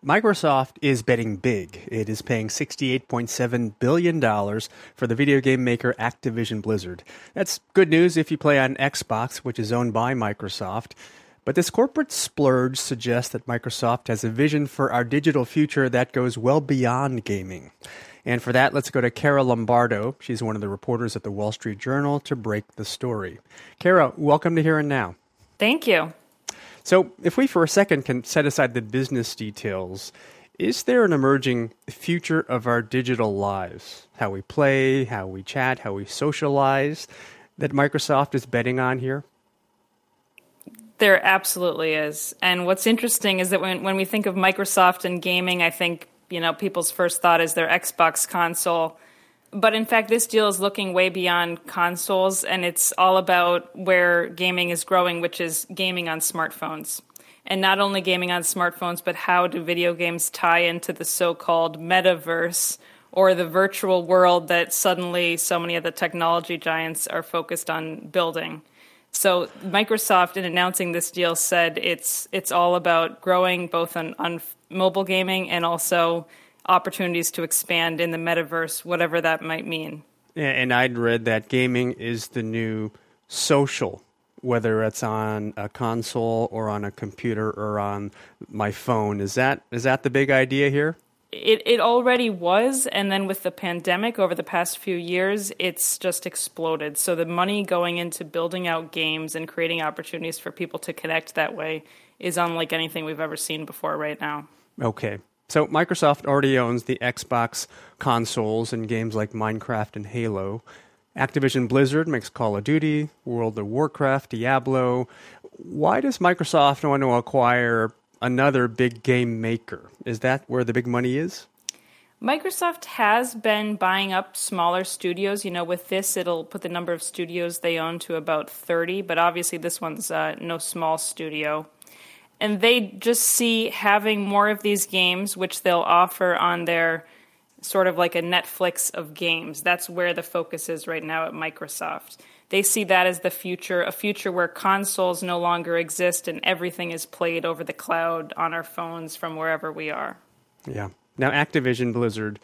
Microsoft is betting big. It is paying $68.7 billion for the video game maker Activision Blizzard. That's good news if you play on Xbox, which is owned by Microsoft. But this corporate splurge suggests that Microsoft has a vision for our digital future that goes well beyond gaming. And for that, let's go to Kara Lombardo. She's one of the reporters at the Wall Street Journal to break the story. Kara, welcome to Here and Now. Thank you. So if we for a second can set aside the business details, is there an emerging future of our digital lives, how we play, how we chat, how we socialize, that Microsoft is betting on here? There absolutely is. And what's interesting is that when we think of Microsoft and gaming, I think, people's first thought is their Xbox console. But in fact, this deal is looking way beyond consoles, and it's all about where gaming is growing, which is gaming on smartphones. And not only gaming on smartphones, but how do video games tie into the so-called metaverse, or the virtual world that suddenly so many of the technology giants are focused on building. So Microsoft, in announcing this deal, said it's all about growing both on mobile gaming and also opportunities to expand in the metaverse, whatever that might mean. Yeah, and I'd read that gaming is the new social, whether it's on a console or on a computer or on my phone. Is that the big idea here? It already was, and then with the pandemic over the past few years, it's just exploded. So the money going into building out games and creating opportunities for people to connect that way is unlike anything we've ever seen before right now. Okay. So Microsoft already owns the Xbox consoles and games like Minecraft and Halo. Activision Blizzard makes Call of Duty, World of Warcraft, Diablo. Why does Microsoft want to acquire another big game maker? Is that where the big money is? Microsoft has been buying up smaller studios. With this, it'll put the number of studios they own to about 30, but obviously this one's no small studio. And they just see having more of these games, which they'll offer on their sort of like a Netflix of games. That's where the focus is right now at Microsoft. They see that as the future, a future where consoles no longer exist and everything is played over the cloud on our phones from wherever we are. Yeah. Now, Activision Blizzard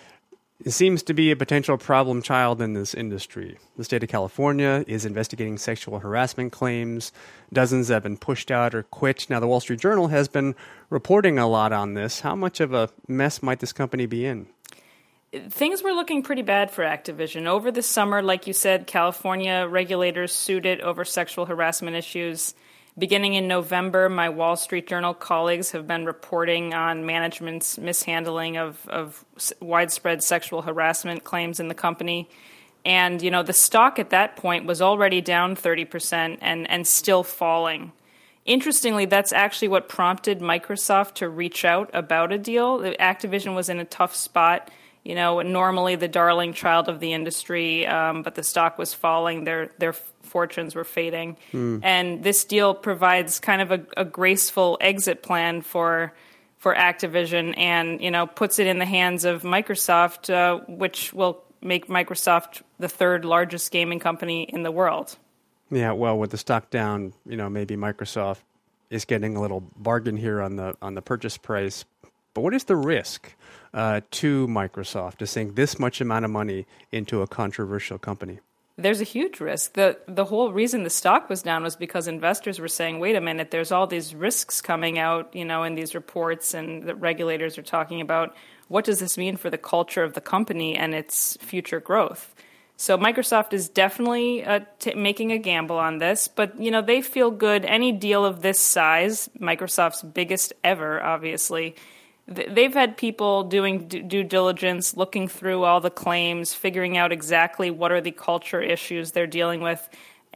seems to be a potential problem child in this industry. The state of California is investigating sexual harassment claims. Dozens have been pushed out or quit. Now, the Wall Street Journal has been reporting a lot on this. How much of a mess might this company be in? Things were looking pretty bad for Activision. Over the summer, like you said, California regulators sued it over sexual harassment issues. Beginning in November, my Wall Street Journal colleagues have been reporting on management's mishandling of widespread sexual harassment claims in the company. And, the stock at that point was already down 30% and still falling. Interestingly, that's actually what prompted Microsoft to reach out about a deal. Activision was in a tough spot. Normally the darling child of the industry, but the stock was falling. Their fortunes were fading. And this deal provides kind of a graceful exit plan for Activision and, puts it in the hands of Microsoft, which will make Microsoft the third largest gaming company in the world. Yeah, well, with the stock down, maybe Microsoft is getting a little bargain here on the purchase price. But what is the risk to Microsoft to sink this much amount of money into a controversial company? There's a huge risk. The whole reason the stock was down was because investors were saying, wait a minute, there's all these risks coming out, in these reports, and the regulators are talking about what does this mean for the culture of the company and its future growth. So Microsoft is definitely making a gamble on this, but, they feel good. Any deal of this size, Microsoft's biggest ever, obviously, they've had people doing due diligence, looking through all the claims, figuring out exactly what are the culture issues they're dealing with,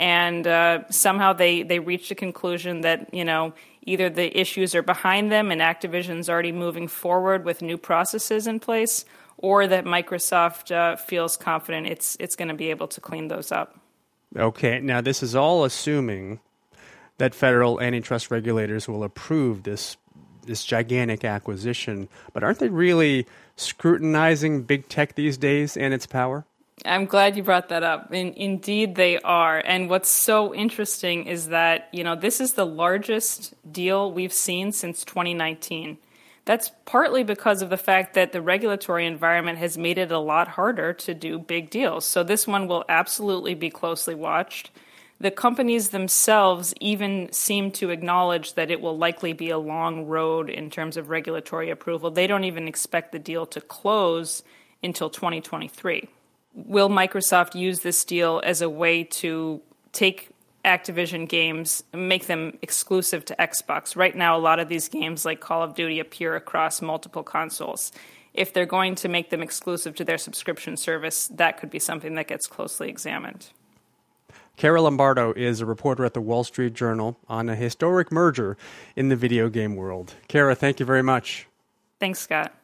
and somehow they reached a conclusion that, either the issues are behind them and Activision's already moving forward with new processes in place, or that Microsoft feels confident it's going to be able to clean those up. Okay, now this is all assuming that federal antitrust regulators will approve this gigantic acquisition, but aren't they really scrutinizing big tech these days and its power? I'm glad you brought that up. Indeed, they are. And what's so interesting is that, this is the largest deal we've seen since 2019. That's partly because of the fact that the regulatory environment has made it a lot harder to do big deals. So this one will absolutely be closely watched. The companies themselves even seem to acknowledge that it will likely be a long road in terms of regulatory approval. They don't even expect the deal to close until 2023. Will Microsoft use this deal as a way to take Activision games, make them exclusive to Xbox? Right now, a lot of these games like Call of Duty appear across multiple consoles. If they're going to make them exclusive to their subscription service, that could be something that gets closely examined. Kara Lombardo is a reporter at the Wall Street Journal on a historic merger in the video game world. Kara, thank you very much. Thanks, Scott.